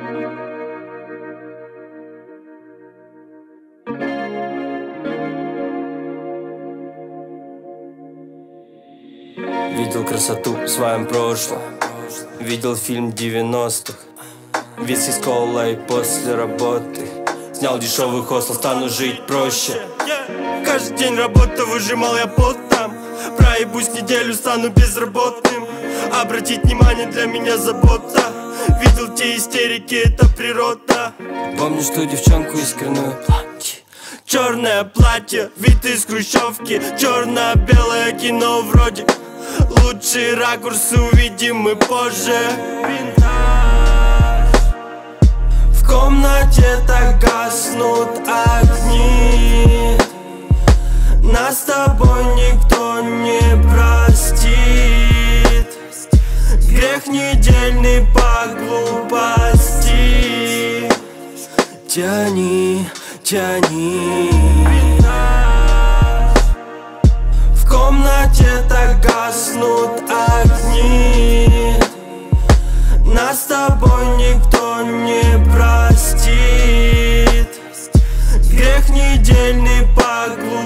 Видел красоту в своем прошлом, видел фильм 90-х, виски с колой после работы. Снял дешевый хостел, стану жить проще. Каждый день работа, выжимал я пот там. Проебусь неделю, стану безработным. Обратить внимание для меня забота. Видел те истерики, это природа. Помнишь ту девчонку искреннюю платье? Черное платье, вид из хрущевки. Черно-белое кино вроде. Лучшие ракурсы увидим мы позже. В комнате так гаснут огни. Нас с тобой никто не простит. Грех недельный по глупости. Тяни, тяни. В комнате так гаснут огни. Нас с тобой никто не простит. Грех недельный по глупости.